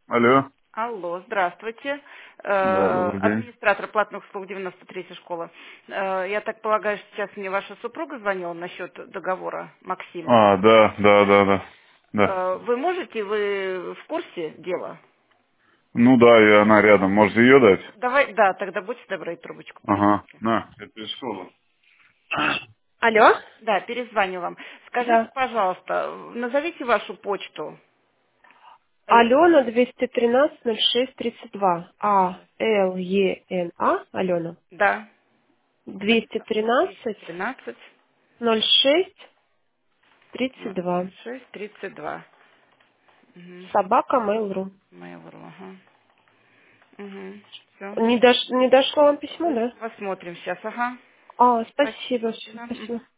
Алло. Алло, здравствуйте. Да, добрый день. Администратор платных услуг 93-й школы. Я так полагаю, что сейчас мне ваша супруга звонила насчет договора, Максим. Да. Да. Вы можете, вы в курсе дела? Ну да, и она рядом. Может, ее дать? Давай, да, тогда будьте добры, трубочку Ага. повесите. На, это из школы. Алло? Да, перезвоню вам. Скажите, Да. пожалуйста, назовите вашу почту. Алена 213-06-32. А-Л-Е-Н-А. Алена. Да, спасибо. 213 213-06-32. 06 32. Угу. Собака Mail.ru. Mail.ru, ага. Угу. Все. Не дошло вам письмо, да? Посмотрим сейчас, ага. А, спасибо. Спасибо. Спасибо.